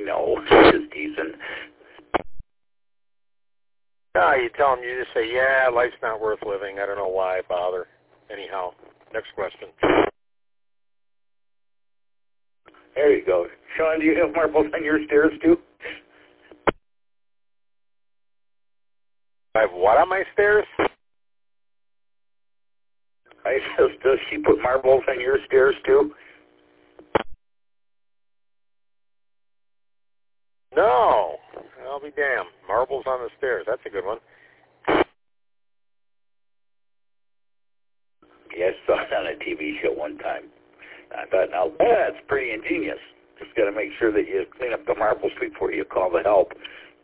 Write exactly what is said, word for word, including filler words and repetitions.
no, just teasing. No, you tell them, you just say, yeah, life's not worth living. I don't know why I bother. Anyhow, next question. There you go. Sean, do you have marbles on your stairs too? I have what on my stairs? I says, does she put marbles on your stairs too? No. I'll be damned. Marbles on the stairs. That's a good one. Yeah, I saw it on a T V show one time. I thought, now that's pretty ingenious. Just got to make sure that you clean up the marbles before you call the help.